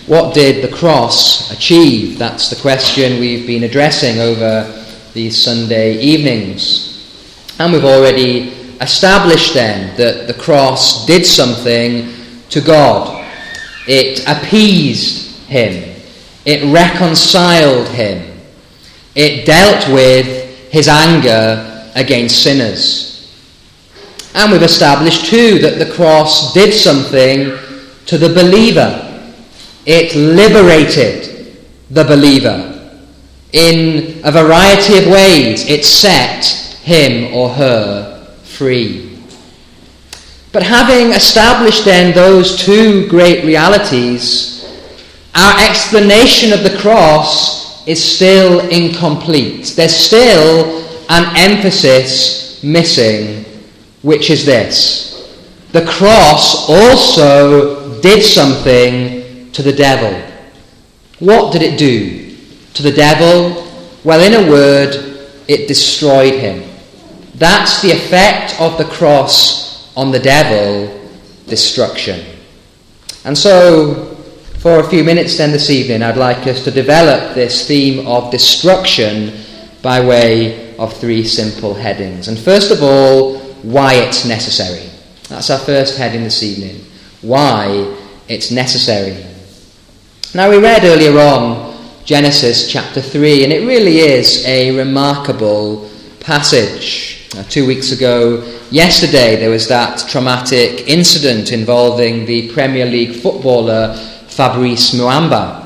What did the cross achieve? That's the question we've been addressing over these Sunday evenings. And we've already established then that the cross did something to God. It appeased him. It reconciled him. It dealt with his anger against sinners. And we've established too that the cross did something to the believer. It liberated the believer. In a variety of ways, it set him or her free. But having established then those two great realities, our explanation of the cross is still incomplete. There's still an emphasis missing, which is this: the cross also did something to the devil. What did it do to the devil? Well, in a word, it destroyed him. That's the effect of the cross on the devil: destruction. And so, for a few minutes then this evening, I'd like us to develop this theme of destruction by way of three simple headings. And first of all, why it's necessary. That's our first heading this evening. Why it's necessary. Now, we read earlier on Genesis chapter 3, and it really is a remarkable passage. 2 weeks ago, yesterday, there was that traumatic incident involving the Premier League footballer Fabrice Muamba.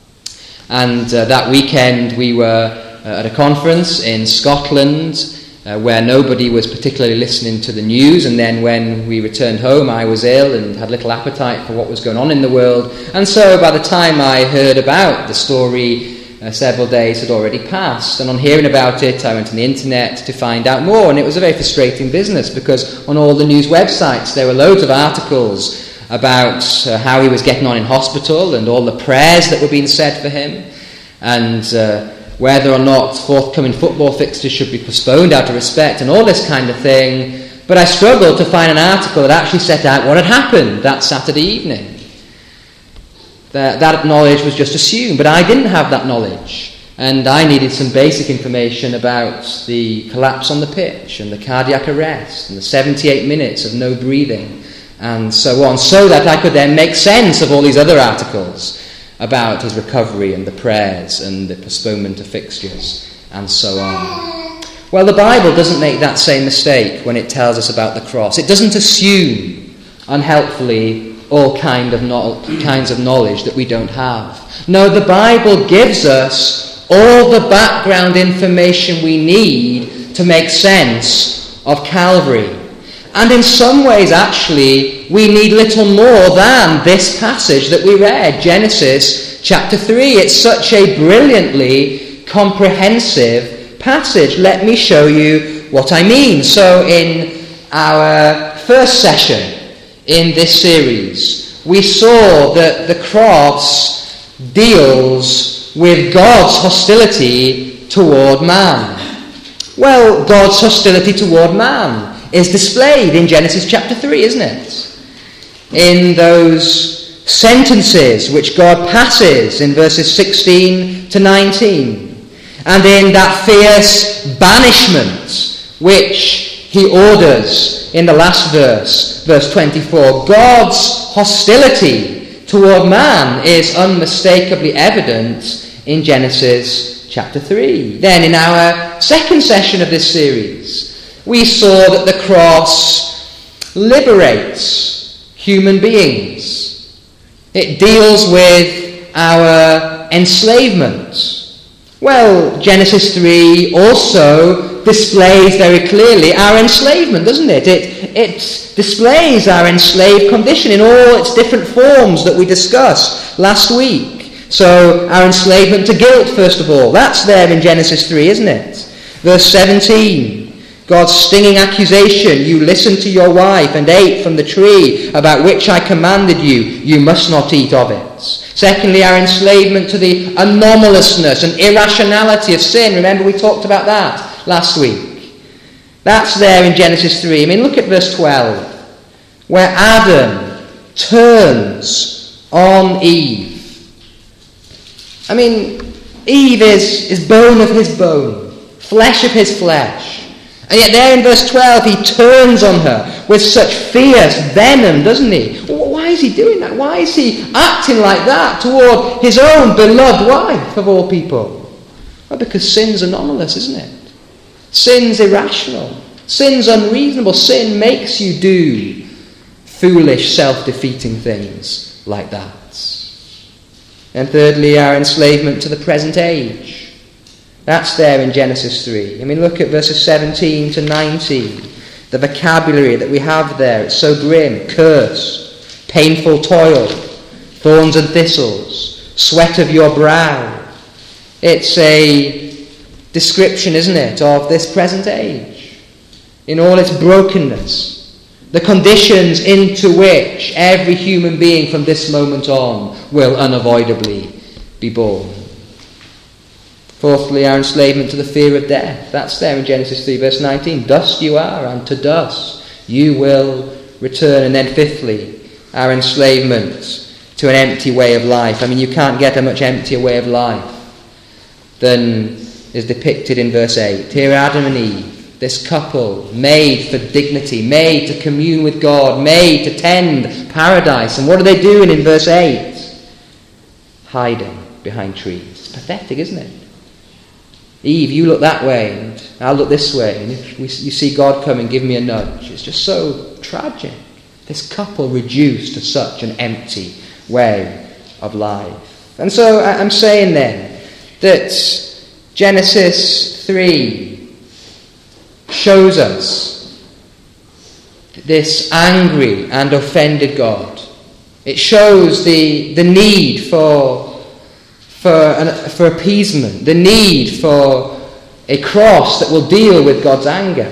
And that weekend we were at a conference in Scotland where nobody was particularly listening to the news, and then when we returned home I was ill and had little appetite for what was going on in the world, and so by the time I heard about the story several days had already passed, and on hearing about it I went on the internet to find out more, and it was a very frustrating business because on all the news websites there were loads of articles about how he was getting on in hospital and all the prayers that were being said for him, and whether or not forthcoming football fixtures should be postponed out of respect and all this kind of thing. But I struggled to find an article that actually set out what had happened that Saturday evening. That knowledge was just assumed, but I didn't have that knowledge, and I needed some basic information about the collapse on the pitch and the cardiac arrest and the 78 minutes of no breathing and so on, so that I could then make sense of all these other articles about his recovery and the prayers and the postponement of fixtures and so on. Well, the Bible doesn't make that same mistake when it tells us about the cross. It doesn't assume unhelpfully all kinds of knowledge that we don't have. No, the Bible gives us all the background information we need to make sense of Calvary. And in some ways, actually, we need little more than this passage that we read, Genesis chapter 3. It's such a brilliantly comprehensive passage. Let me show you what I mean. So in our first session in this series, we saw that the cross deals with God's hostility toward man. Well, God's hostility toward man is displayed in Genesis chapter 3, isn't it? In those sentences which God passes in verses 16 to 19, and in that fierce banishment which he orders in the last verse, verse 24. God's hostility toward man is unmistakably evident in Genesis chapter 3. Then in our second session of this series, we saw that the cross liberates human beings. It deals with our enslavement. Well, Genesis 3 also displays very clearly our enslavement, doesn't it? It displays our enslaved condition in all its different forms that we discussed last week. So, our enslavement to guilt, first of all, that's there in Genesis 3, isn't it? Verse 17. God's stinging accusation, you listened to your wife and ate from the tree about which I commanded you, you must not eat of it. Secondly, our enslavement to the anomalousness and irrationality of sin. Remember we talked about that last week. That's there in Genesis 3. I mean, look at verse 12, where Adam turns on Eve I mean, Eve is bone of his bone, flesh of his flesh. And yet there in verse 12, he turns on her with such fierce venom, doesn't he? Why is he doing that? Why is he acting like that toward his own beloved wife, of all people? Well, because sin's anomalous, isn't it? Sin's irrational. Sin's unreasonable. Sin makes you do foolish, self-defeating things like that. And thirdly, our enslavement to the present age. That's there in Genesis 3. I mean, look at verses 17 to 19. The vocabulary that we have there, it's so grim. Curse, painful toil, thorns and thistles, sweat of your brow. It's a description, isn't it, of this present age in all its brokenness. The conditions into which every human being from this moment on will unavoidably be born. Fourthly, our enslavement to the fear of death. That's there in Genesis 3 verse 19. Dust you are, and to dust you will return. And then fifthly, our enslavement to an empty way of life. I mean, you can't get a much emptier way of life than is depicted in verse 8. Here Adam and Eve, this couple, made for dignity, made to commune with God, made to tend paradise. And what are they doing in verse 8? Hiding behind trees. It's pathetic, isn't it? Eve, you look that way, and I'll look this way. And if you see God come and give me a nudge, it's just so tragic. This couple reduced to such an empty way of life. And so I'm saying then that Genesis 3 shows us this angry and offended God. It shows the need for appeasement, the need for a cross that will deal with God's anger.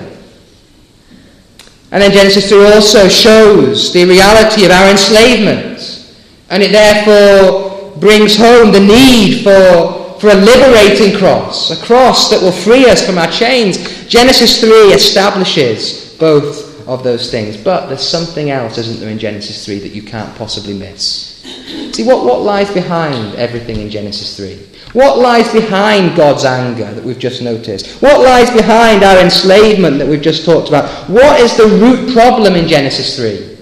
And then Genesis 3 also shows the reality of our enslavement, and it therefore brings home the need for a liberating cross, a cross that will free us from our chains. Genesis 3 establishes both of those things, but there's something else, isn't there, in Genesis 3 that you can't possibly miss. See, what lies behind everything in Genesis 3? What lies behind God's anger that we've just noticed? What lies behind our enslavement that we've just talked about? What is the root problem in Genesis 3?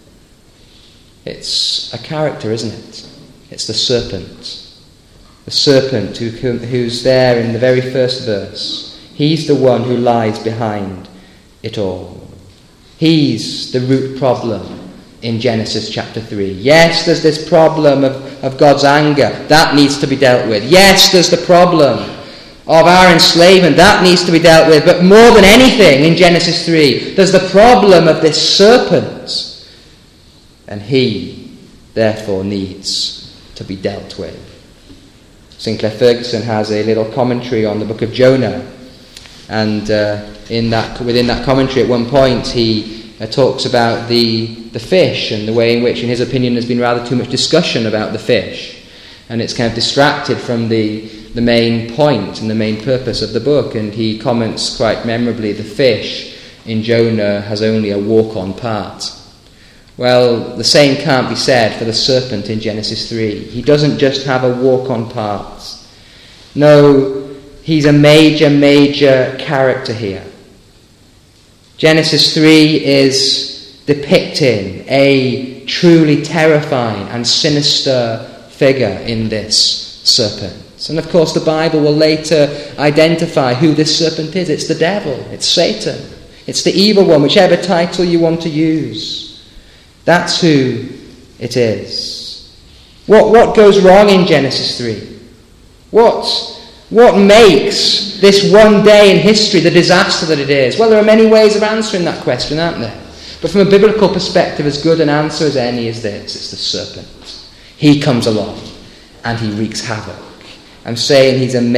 It's a character, isn't it? It's the serpent. The serpent who's there in the very first verse. He's the one who lies behind it all. He's the root problem in Genesis chapter 3. Yes, there's this problem of God's anger. That needs to be dealt with. Yes, there's the problem of our enslavement. That needs to be dealt with. But more than anything in Genesis 3, there's the problem of this serpent. And he, therefore, needs to be dealt with. Sinclair Ferguson has a little commentary on the book of Jonah. And within that commentary, at one point, he talks about the fish and the way in which, in his opinion, there's been rather too much discussion about the fish. And it's kind of distracted from the main point and the main purpose of the book. And he comments quite memorably, the fish in Jonah has only a walk-on part. Well, the same can't be said for the serpent in Genesis 3. He doesn't just have a walk-on part. No, he's a major character here. Genesis 3 is depicting a truly terrifying and sinister figure in this serpent. And of course the Bible will later identify who this serpent is. It's the devil, it's Satan, it's the evil one, whichever title you want to use. That's who it is. What goes wrong in Genesis 3? What makes this one day in history the disaster that it is? Well, there are many ways of answering that question, aren't there? But from a biblical perspective, as good an answer as any is this. It's the serpent. He comes along and he wreaks havoc. I'm saying he's a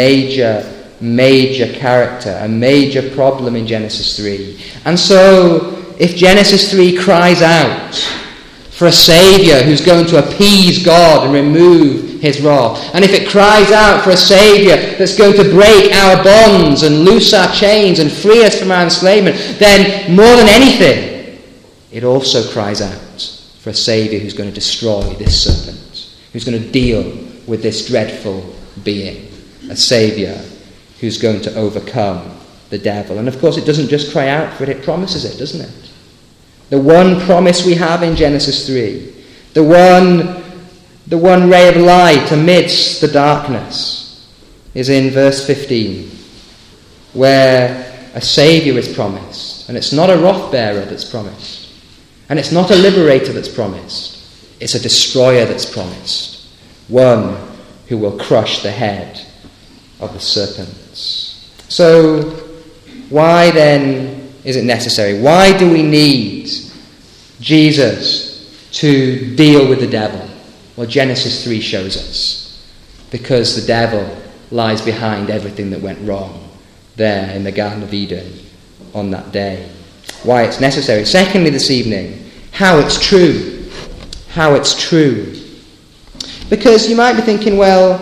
major character, a major problem in Genesis 3. And so, if Genesis 3 cries out for a Saviour who's going to appease God and remove his wrath, and if it cries out for a Saviour that's going to break our bonds and loose our chains and free us from our enslavement, then more than anything, it also cries out for a Saviour who's going to destroy this serpent, who's going to deal with this dreadful being, a saviour who's going to overcome the devil. And of course it doesn't just cry out for it promises it, doesn't it? The one promise we have in Genesis 3, the one ray of light amidst the darkness, is in verse 15, where a saviour is promised. And it's not a wrath-bearer that's promised. And it's not a liberator that's promised. It's a destroyer that's promised. One who will crush the head of the serpents. So, why then is it necessary? Why do we need Jesus to deal with the devil? Well, Genesis 3 shows us. Because the devil lies behind everything that went wrong there in the Garden of Eden on that day. Why it's necessary. Secondly, this evening, how it's true. How it's true. Because you might be thinking, well,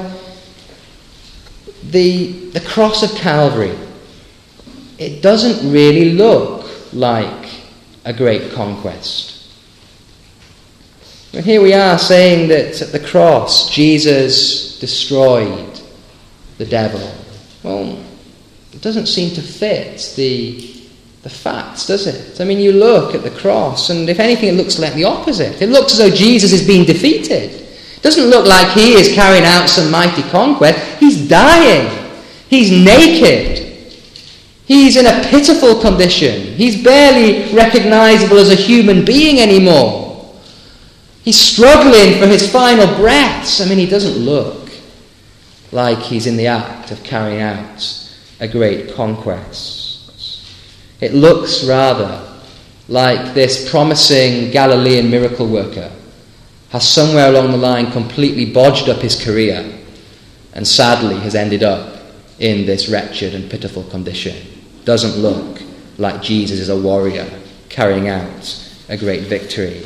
the cross of Calvary, it doesn't really look like a great conquest. And here we are saying that at the cross, Jesus destroyed the devil. Well, it doesn't seem to fit the facts, does it? I mean, you look at the cross, and if anything, it looks like the opposite. It looks as though Jesus is being defeated. It doesn't look like he is carrying out some mighty conquest. He's dying. He's naked. He's in a pitiful condition. He's barely recognizable as a human being anymore. He's struggling for his final breaths. I mean, he doesn't look like he's in the act of carrying out a great conquest. It looks rather like this promising Galilean miracle worker has somewhere along the line completely bodged up his career and sadly has ended up in this wretched and pitiful condition. Doesn't look like Jesus is a warrior carrying out a great victory.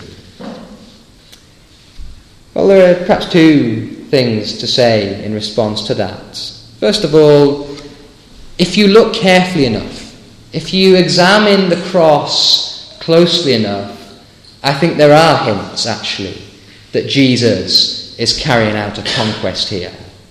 Well, there are perhaps two things to say in response to that. First of all, if you look carefully enough, if you examine the cross closely enough, I think there are hints, actually, that Jesus is carrying out a conquest here.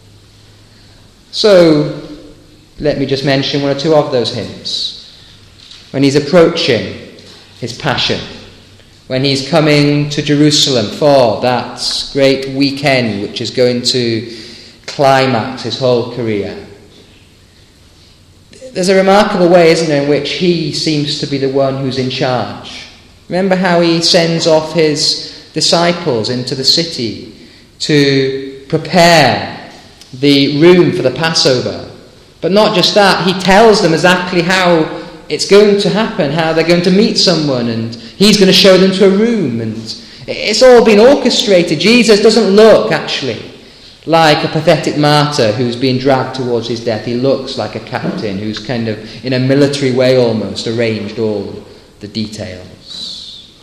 So, let me just mention one or two of those hints. When he's approaching his passion, when he's coming to Jerusalem for that great weekend which is going to climax his whole career, there's a remarkable way, isn't there, in which he seems to be the one who's in charge. Remember how he sends off his disciples into the city to prepare the room for the Passover. But not just that, he tells them exactly how it's going to happen, how they're going to meet someone, and he's going to show them to a room, and it's all been orchestrated. Jesus doesn't look, actually, like a pathetic martyr who's being dragged towards his death. He looks like a captain who's kind of, in a military way almost, arranged all the details.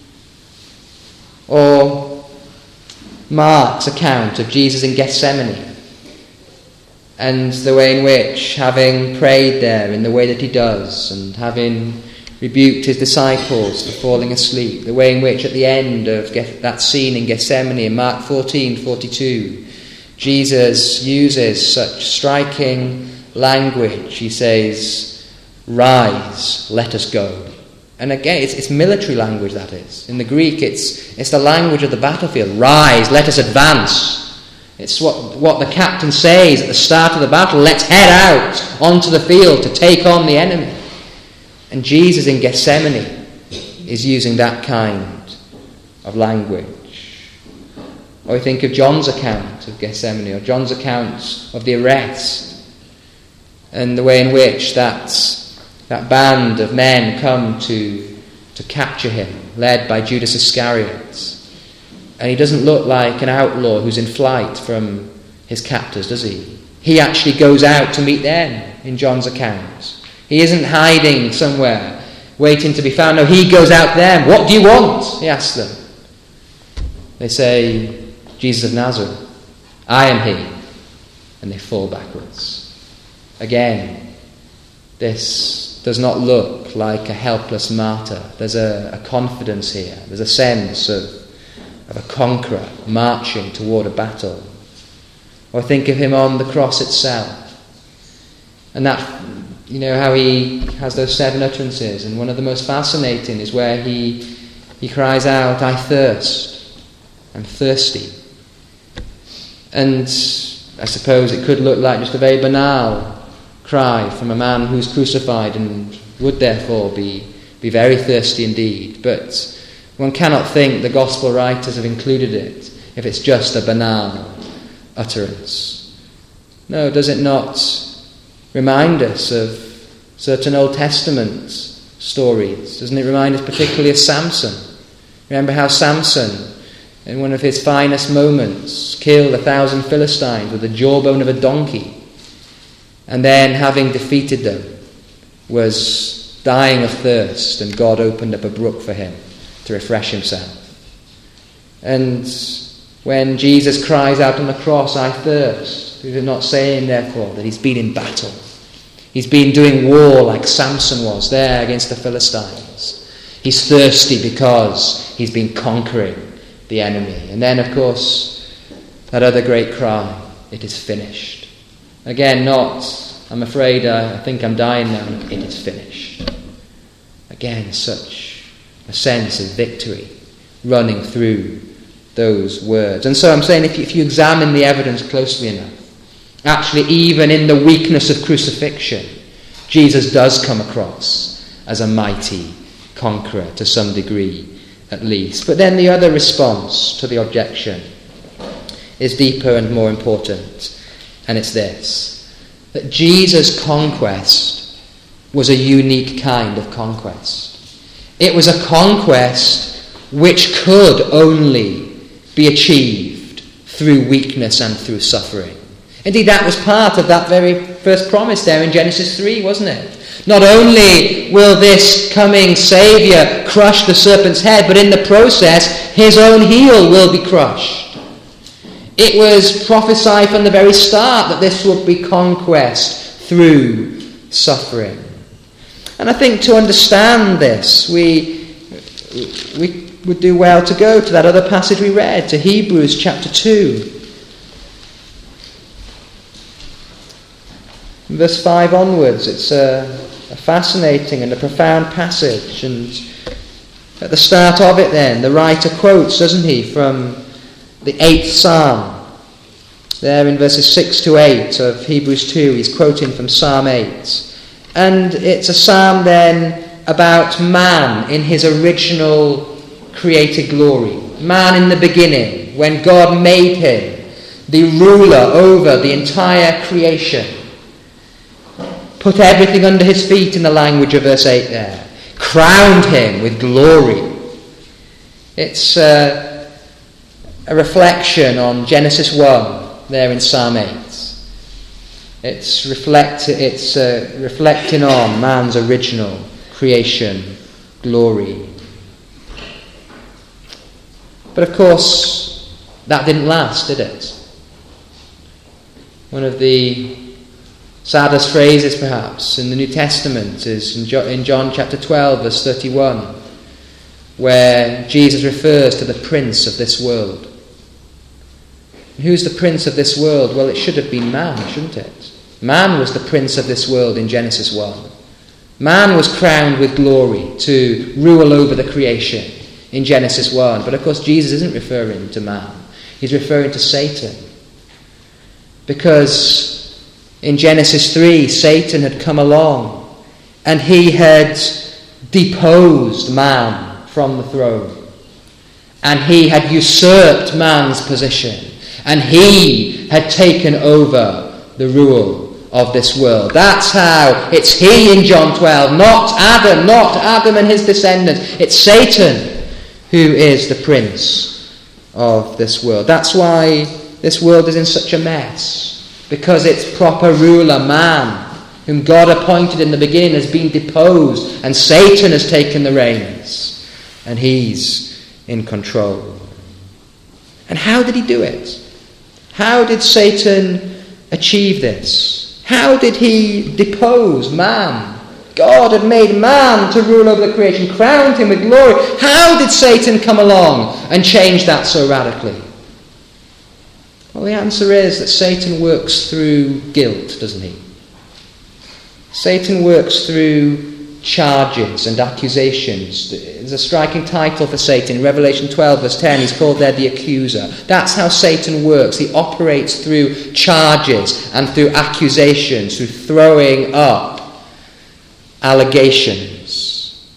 Or Mark's account of Jesus in Gethsemane, and the way in which, having prayed there in the way that he does, and having rebuked his disciples for falling asleep, the way in which at the end of that scene in Gethsemane in Mark 14:42, Jesus uses such striking language. He says, "Rise, let us go." And again, it's military language, that is. In the Greek, it's the language of the battlefield. Rise, let us advance. It's what the captain says at the start of the battle. Let's head out onto the field to take on the enemy. And Jesus in Gethsemane is using that kind of language. Or we think of John's account of Gethsemane, or John's account of the arrest, and the way in which that band of men come to capture him, led by Judas Iscariot. And he doesn't look like an outlaw who's in flight from his captors, does he? He actually goes out to meet them in John's account. He isn't hiding somewhere, waiting to be found. No, he goes out to them. "What do you want?" he asks them. They say, "Jesus of Nazareth, I am he." And they fall backwards. Again, this does not look like a helpless martyr. There's a confidence here. There's a sense of a conqueror marching toward a battle. Or think of him on the cross itself. And that, how he has those 7 utterances. And one of the most fascinating is where he cries out, "I thirst. I'm thirsty." And I suppose it could look like just a very banal cry from a man who's crucified and would therefore be very thirsty indeed. But one cannot think the gospel writers have included it if it's just a banal utterance. No, does it not remind us of certain Old Testament stories? Doesn't it remind us particularly of Samson? Remember how Samson, in one of his finest moments, killed 1,000 Philistines with the jawbone of a donkey, and then, having defeated them, was dying of thirst, and God opened up a brook for him to refresh himself. And when Jesus cries out on the cross, "I thirst," he's not saying, therefore, that he's been in battle. He's been doing war like Samson was there against the Philistines. He's thirsty because he's been conquering the enemy. And then, of course, that other great cry, "It is finished." Again, not, "I'm afraid, I think I'm dying now." It is finished. Again, such a sense of victory running through those words. And so I'm saying, if you examine the evidence closely enough, actually even in the weakness of crucifixion, Jesus does come across as a mighty conqueror to some degree at least. But then the other response to the objection is deeper and more important, and it's this: that Jesus' conquest was a unique kind of conquest. It was a conquest which could only be achieved through weakness and through suffering. Indeed, that was part of that very first promise there in Genesis 3, wasn't it? Not only will this coming Saviour crush the serpent's head, but in the process, his own heel will be crushed. It was prophesied from the very start that this would be conquest through suffering. And I think to understand this, we would do well to go to that other passage we read, to Hebrews chapter 2. From verse 5 onwards, it's a fascinating and a profound passage. And at the start of it then, the writer quotes, doesn't he, from the 8th Psalm. There in verses 6 to 8 of Hebrews 2, he's quoting from Psalm 8. And it's a psalm then about man in his original created glory. Man in the beginning, when God made him the ruler over the entire creation. Put everything under his feet in the language of verse 8 there. Crowned him with glory. It's a reflection on Genesis 1 there in Psalm 8. It's reflecting on man's original creation glory. But of course, that didn't last, did it? One of the saddest phrases, perhaps, in the New Testament is in John chapter 12, verse 31, where Jesus refers to the prince of this world. And who's the prince of this world? Well, it should have been man, shouldn't it? Man was the prince of this world in Genesis 1. Man was crowned with glory to rule over the creation in Genesis 1. But of course, Jesus isn't referring to man. He's referring to Satan. Because in Genesis 3, Satan had come along and he had deposed man from the throne. And he had usurped man's position. And he had taken over the rule of this world. That's how it's he in John 12, not Adam and his descendants. It's Satan who is the prince of this world. That's why this world is in such a mess. Because its proper ruler, man, whom God appointed in the beginning, has been deposed, and Satan has taken the reins, and he's in control. And how did he do it? How did Satan achieve this? How did he depose man? God had made man to rule over the creation, crowned him with glory. How did Satan come along and change that so radically? Well, the answer is that Satan works through guilt, doesn't he? Satan works through charges and accusations. There's a striking title for Satan. In Revelation 12, verse 10, he's called there the accuser. That's how Satan works. He operates through charges and through accusations, through throwing up allegations.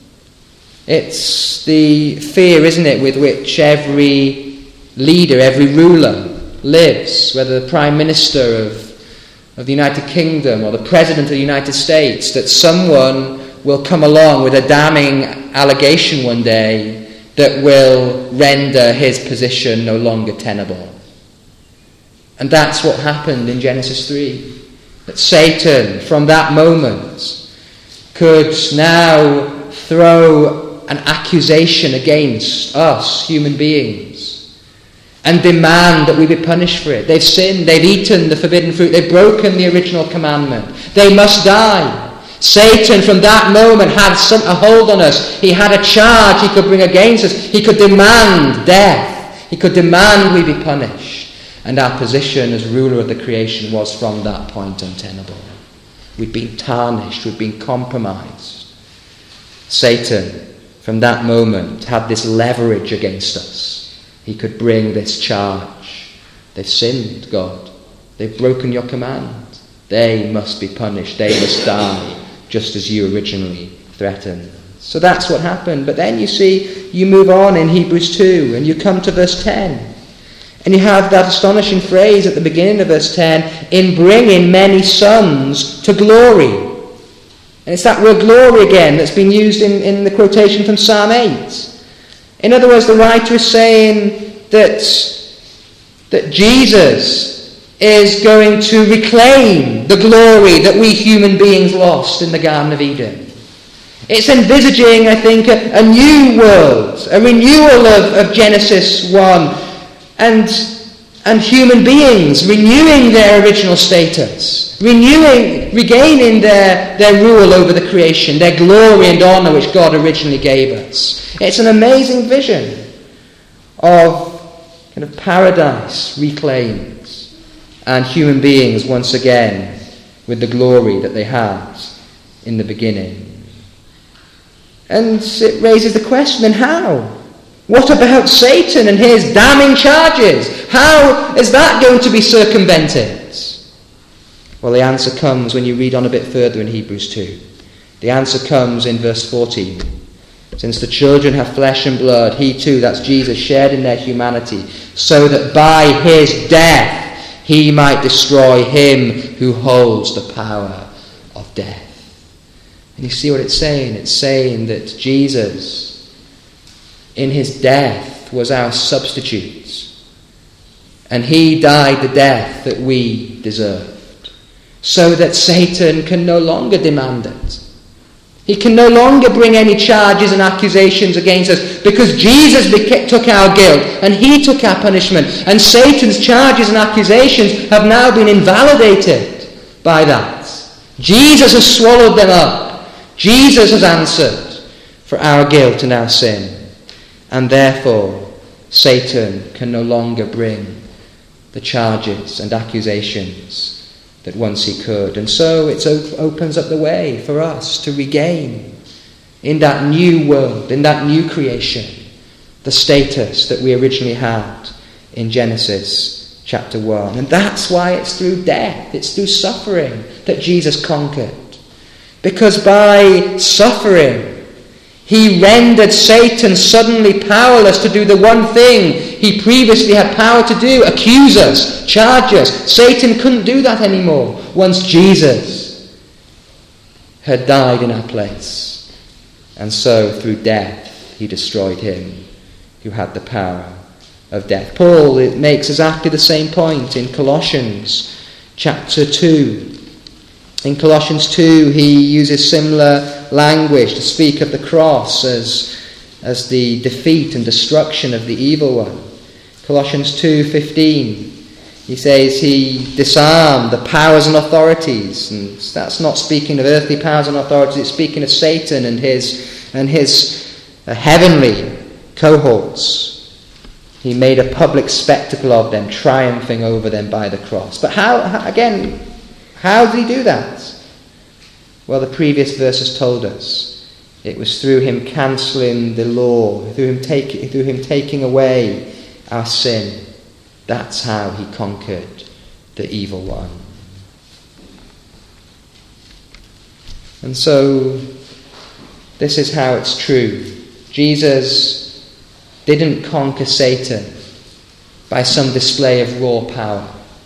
It's the fear, isn't it, with which every leader, every ruler lives, whether the Prime Minister of the United Kingdom or the President of the United States, that someone will come along with a damning allegation one day that will render his position no longer tenable. And that's what happened in Genesis 3. That Satan, from that moment, could now throw an accusation against us, human beings, and demand that we be punished for it. They've sinned, they've eaten the forbidden fruit, they've broken the original commandment. They must die. Satan from that moment had a hold on us. He had a charge he could bring against us. He could demand death. He could demand we be punished. And our position as ruler of the creation was from that point untenable. We'd been tarnished, we'd been compromised. Satan from that moment had this leverage against us. He could bring this charge. They've sinned, God. They've broken your command. They must be punished. They must die, just as you originally threatened. So that's what happened. But then you see, you move on in Hebrews 2, and you come to verse 10. And you have that astonishing phrase at the beginning of verse 10, in bringing many sons to glory. And it's that word glory again that's been used in the quotation from Psalm 8. In other words, the writer is saying that Jesus is going to reclaim the glory that we human beings lost in the Garden of Eden. It's envisaging, I think, a new world, a renewal of Genesis 1, and human beings renewing their original status, regaining their rule over the creation, their glory and honour which God originally gave us. It's an amazing vision of kind of paradise reclaimed and human beings once again with the glory that they had in the beginning. And it raises the question, then how? What about Satan and his damning charges? How is that going to be circumvented? Well, the answer comes when you read on a bit further in Hebrews 2. The answer comes in verse 14. Since the children have flesh and blood, he too, that's Jesus, shared in their humanity, so that by his death he might destroy him who holds the power of death. And you see what it's saying? It's saying that Jesus, in his death, was our substitute. And he died the death that we deserved, so that Satan can no longer demand it. He can no longer bring any charges and accusations against us, because Jesus took our guilt and he took our punishment. And Satan's charges and accusations have now been invalidated by that. Jesus has swallowed them up. Jesus has answered for our guilt and our sin. And therefore, Satan can no longer bring the charges and accusations that once he could. And so it opens up the way for us to regain in that new world, in that new creation, the status that we originally had in Genesis chapter 1. And that's why it's through death, it's through suffering that Jesus conquered. Because by suffering, he rendered Satan suddenly powerless to do the one thing he previously had power to do, accuse us, charge us. Satan couldn't do that anymore once Jesus had died in our place. And so through death he destroyed him who had the power of death. Paul makes exactly the same point in Colossians chapter 2. In Colossians 2 he uses similar language to speak of the cross as the defeat and destruction of the evil one. Colossians 2:15, he says he disarmed the powers and authorities, and that's not speaking of earthly powers and authorities, it's speaking of Satan and his heavenly cohorts. He made a public spectacle of them, triumphing over them by the cross. But how did he do that? Well, the previous verses told us. It was through him cancelling the law, through him taking away our sin. That's how he conquered the evil one. And so, this is how it's true. Jesus didn't conquer Satan by some display of raw power.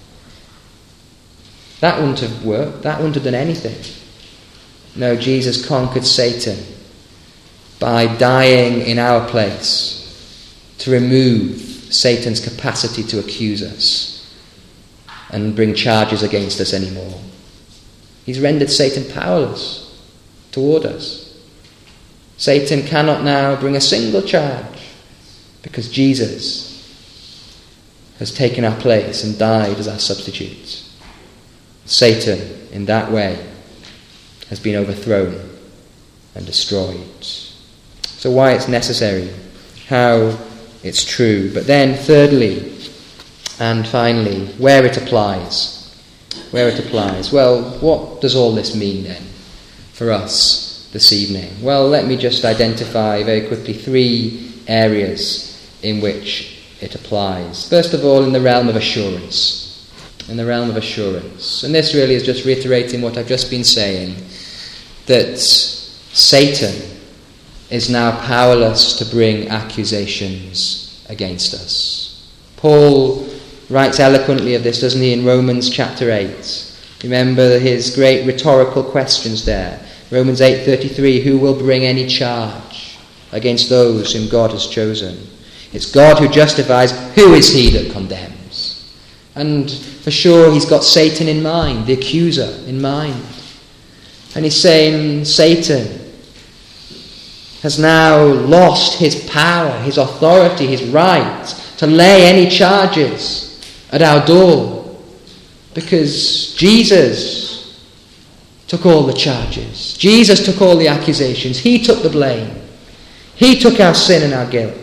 That wouldn't have worked. That wouldn't have done anything. No, Jesus conquered Satan by dying in our place to remove Satan's capacity to accuse us and bring charges against us anymore. He's rendered Satan powerless toward us. Satan cannot now bring a single charge because Jesus has taken our place and died as our substitute. Satan, in that way, has been overthrown and destroyed. So why it's necessary, how it's true. But then thirdly and finally, where it applies. Where it applies. Well, what does all this mean then for us this evening? Well, let me just identify very quickly 3 areas in which it applies. First of all, in the realm of assurance. In the realm of assurance. And this really is just reiterating what I've just been saying, that Satan is now powerless to bring accusations against us. Paul writes eloquently of this, doesn't he, in Romans chapter 8. Remember his great rhetorical questions there. Romans 8:33, who will bring any charge against those whom God has chosen? It's God who justifies. Who is he that condemns? And for sure he's got Satan in mind, the accuser in mind. And he's saying Satan has now lost his power, his authority, his right to lay any charges at our door, because Jesus took all the charges. Jesus took all the accusations. He took the blame. He took our sin and our guilt.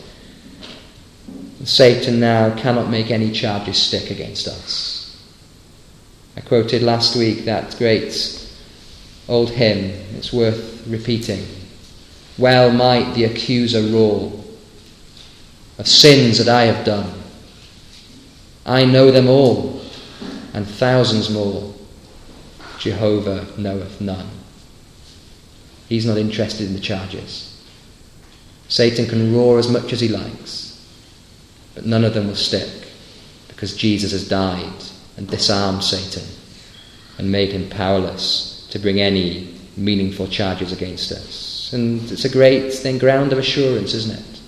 And Satan now cannot make any charges stick against us. I quoted last week that great old hymn. It's worth repeating. Well might the accuser roar of sins that I have done. I know them all, and thousands more. Jehovah knoweth none. He's not interested in the charges. Satan can roar as much as he likes, but none of them will stick, because Jesus has died and disarmed Satan and made him powerless to bring any meaningful charges against us. And it's a great thing, ground of assurance, isn't it?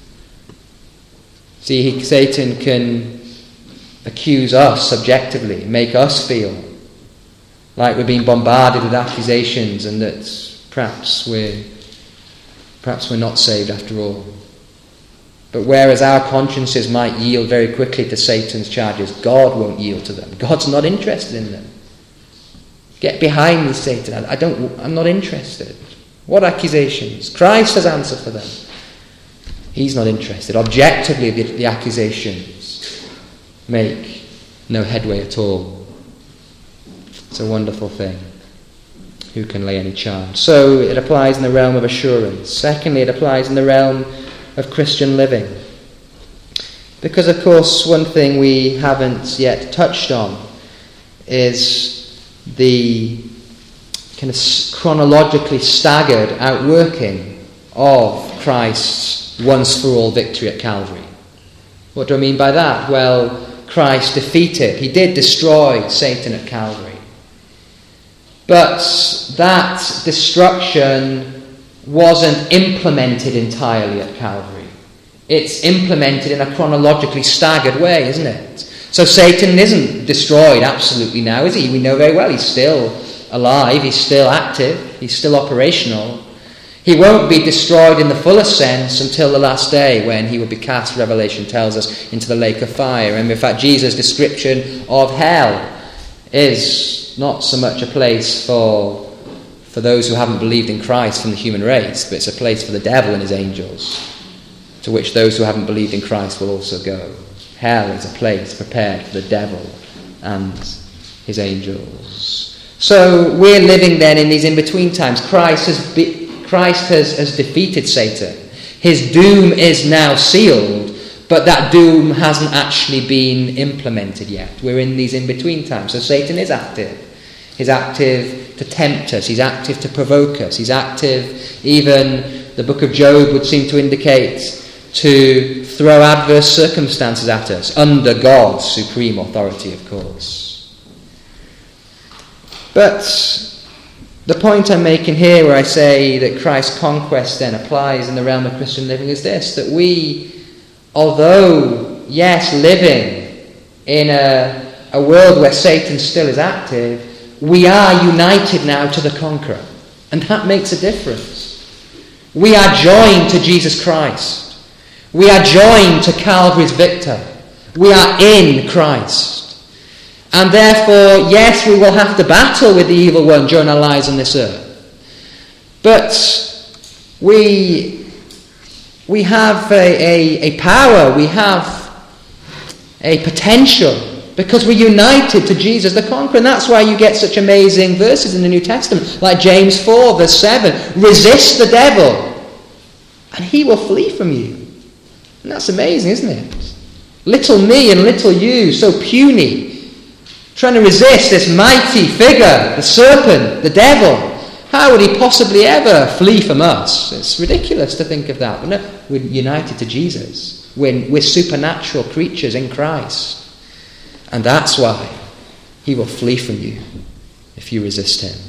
See, Satan can accuse us subjectively, make us feel like we're being bombarded with accusations and that perhaps we're not saved after all. But whereas our consciences might yield very quickly to Satan's charges, God won't yield to them. God's not interested in them. Get behind me, Satan. I'm not interested. What accusations? Christ has answered for them. He's not interested. Objectively, the accusations make no headway at all. It's a wonderful thing. Who can lay any charge? So it applies in the realm of assurance. Secondly, it applies in the realm of Christian living. Because, of course, one thing we haven't yet touched on is the kind of chronologically staggered outworking of Christ's once-for-all victory at Calvary. What do I mean by that? Well, Christ defeated, he did destroy Satan at Calvary. But that destruction wasn't implemented entirely at Calvary. It's implemented in a chronologically staggered way, isn't it? So Satan isn't destroyed absolutely now, is he? We know very well he's still alive, he's still active, he's still operational. He won't be destroyed in the fullest sense until the last day, when he will be cast, Revelation tells us, into the lake of fire. And in fact, Jesus' description of hell is not so much a place for those who haven't believed in Christ from the human race, but it's a place for the devil and his angels. to which those who haven't believed in Christ will also go. Hell is a place prepared for the devil and his angels. So we're living then in these in-between times. Christ has defeated Satan. His doom is now sealed, but that doom hasn't actually been implemented yet. We're in these in-between times. So Satan is active. He's active to tempt us. He's active to provoke us. He's active, even the book of Job would seem to indicate, to throw adverse circumstances at us, under God's supreme authority, of course. But the point I'm making here, where I say that Christ's conquest then applies in the realm of Christian living, is this: that we, although, yes, living in a world where Satan still is active, we are united now to the conqueror. And that makes a difference. We are joined to Jesus Christ. We are joined to Calvary's victor. We are in Christ. And therefore, yes, we will have to battle with the evil one during our lives on this earth. But we have a power, we have a potential, because we're united to Jesus the conqueror. And that's why you get such amazing verses in the New Testament, like James 4, verse 7. Resist the devil, and he will flee from you. And that's amazing, isn't it? Little me and little you, so puny, trying to resist this mighty figure, the serpent, the devil. How would he possibly ever flee from us? It's ridiculous to think of that. But no, we're united to Jesus. We're supernatural creatures in Christ. And that's why he will flee from you if you resist him.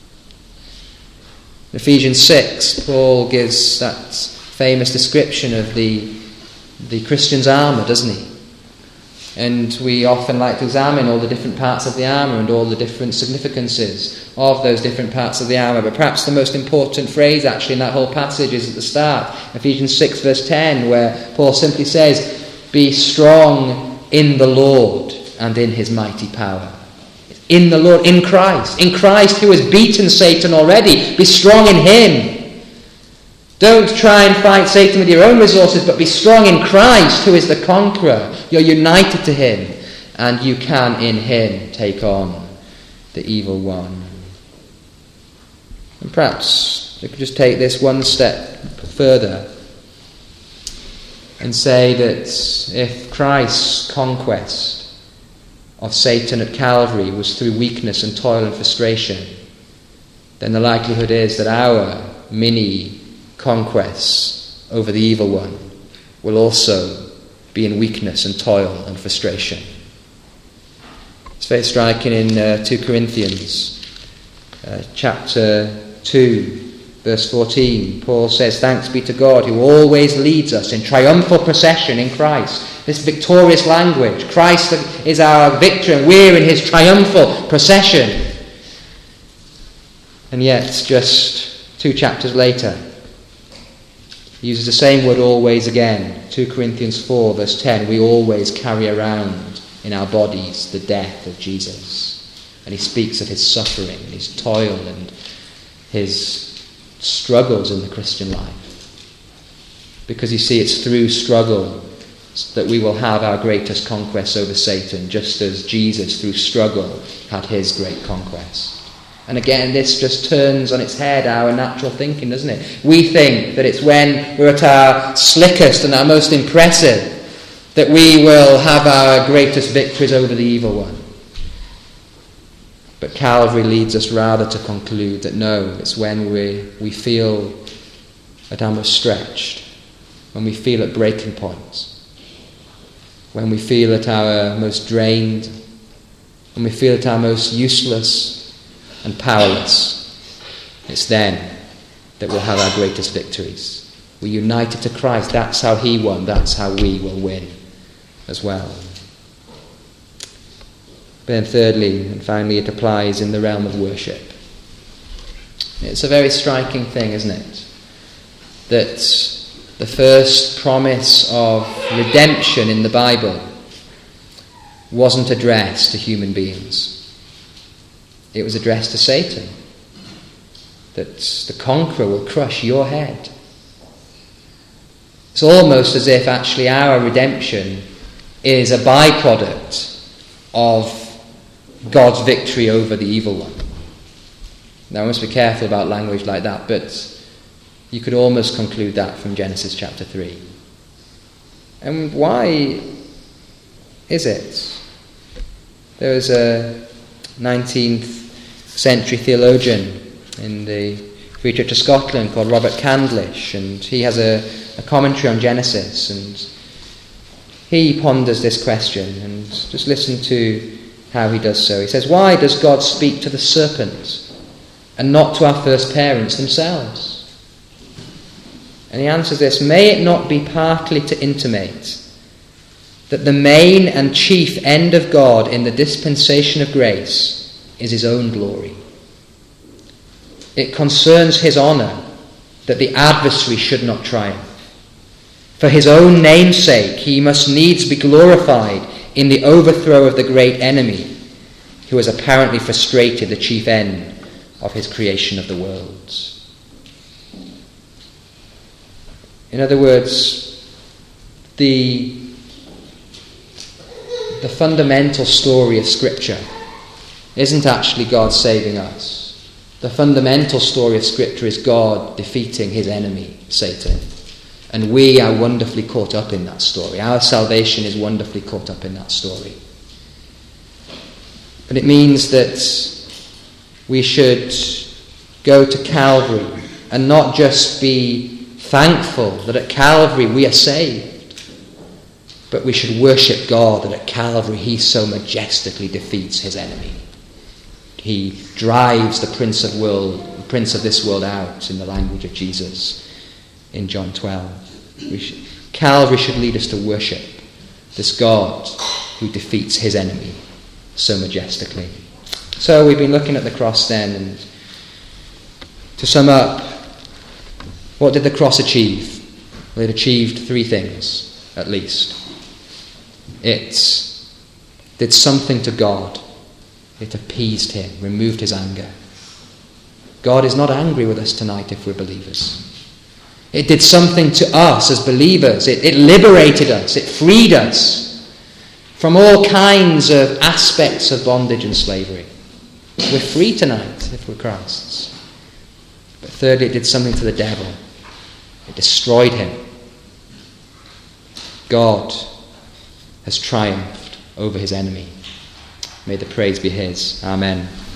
In Ephesians 6, Paul gives that famous description of the Christian's armour, doesn't he? And we often like to examine all the different parts of the armour and all the different significances of those different parts of the armour. But perhaps the most important phrase actually in that whole passage is at the start, Ephesians 6 verse 10, where Paul simply says, "Be strong in the Lord and in his mighty power." In the Lord, in Christ who has beaten Satan already. Be strong in him. Don't try and fight Satan with your own resources, but be strong in Christ, who is the conqueror. You're united to him, and you can, in him, take on the evil one. And perhaps we could just take this one step further and say that if Christ's conquest of Satan at Calvary was through weakness and toil and frustration, then the likelihood is that our mini conquests over the evil one will also be in weakness and toil and frustration. It's very striking in 2 Corinthians chapter 2 verse 14. Paul says, "Thanks be to God who always leads us in triumphal procession in Christ." This victorious language. Christ is our victor and we're in his triumphal procession. And yet, just 2 chapters later, he uses the same word always again. 2 Corinthians 4 verse 10, we always carry around in our bodies the death of Jesus. And he speaks of his suffering and his toil and his struggles in the Christian life. Because you see, it's through struggle that we will have our greatest conquest over Satan, just as Jesus through struggle had his great conquest. And again, this just turns on its head our natural thinking, doesn't it? We think that it's when we're at our slickest and our most impressive that we will have our greatest victories over the evil one. But Calvary leads us rather to conclude that no, it's when we feel at our most stretched, when we feel at breaking points, when we feel at our most drained, when we feel at our most useless and powerless. It's then that we'll have our greatest victories. We're united to Christ. That's how he won. That's how we will win as well. But then thirdly and finally, it applies in the realm of worship. It's a very striking thing, isn't it? That the first promise of redemption in the Bible wasn't addressed to human beings. It was addressed to Satan. That the conqueror will crush your head. It's almost as if actually our redemption is a byproduct of God's victory over the evil one. Now, I must be careful about language like that, but you could almost conclude that from Genesis chapter 3. And why is it? There was a 19th century theologian in the Free Church of Scotland called Robert Candlish, and he has a commentary on Genesis, and he ponders this question, and just listen to how he does so. He says, why does God speak to the serpent and not to our first parents themselves? And he answers this, may it not be partly to intimate that the main and chief end of God in the dispensation of grace is his own glory. It concerns his honour that the adversary should not triumph. For his own name's sake he must needs be glorified in the overthrow of the great enemy, who has apparently frustrated the chief end of his creation of the worlds. In other words, the fundamental story of Scripture isn't actually God saving us. The fundamental story of Scripture is God defeating his enemy, Satan. And we are wonderfully caught up in that story. Our salvation is wonderfully caught up in that story. But it means that we should go to Calvary and not just be thankful that at Calvary we are saved, but we should worship God that at Calvary he so majestically defeats his enemy. He drives the prince of this world out, in the language of Jesus in John 12. Calvary should lead us to worship this God who defeats his enemy so majestically. So we've been looking at the cross then, and to sum up, what did the cross achieve? Well, it achieved three things, at least. It did something to God. It appeased him, removed his anger. God is not angry with us tonight if we're believers. It did something to us as believers. It liberated us. It freed us from all kinds of aspects of bondage and slavery. We're free tonight if we're Christ's. But thirdly, it did something to the devil. It destroyed him. God has triumphed over his enemy. May the praise be his. Amen.